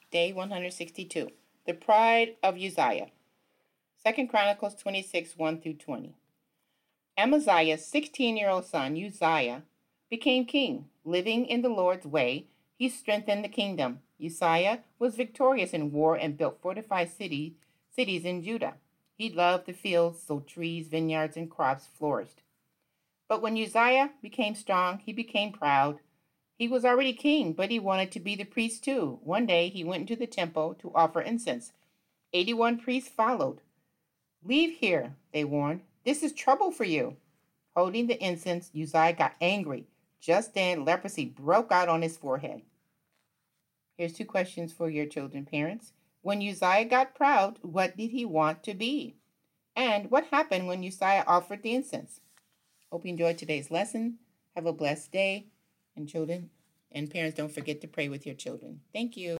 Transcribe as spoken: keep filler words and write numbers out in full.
Day one hundred sixty-two. The Pride of Uzziah. Second Chronicles twenty-six, one through twenty. Amaziah's sixteen-year-old son, Uzziah, became king. Living in the Lord's way, he strengthened the kingdom. Uzziah was victorious in war and built fortified city, cities in Judah. He loved the fields, so trees, vineyards, and crops flourished. But when Uzziah became strong, he became proud. He was already king, but he wanted to be the priest too. One day he went into the temple to offer incense. Eighty-one priests followed. "Leave here," they warned. "This is trouble for you." Holding the incense, Uzziah got angry. Just then, leprosy broke out on his forehead. Here's two questions for your children, parents. When Uzziah got proud, what did he want to be? And what happened when Uzziah offered the incense? Hope you enjoyed today's lesson. Have a blessed day. And children and parents, don't forget to pray with your children. Thank you.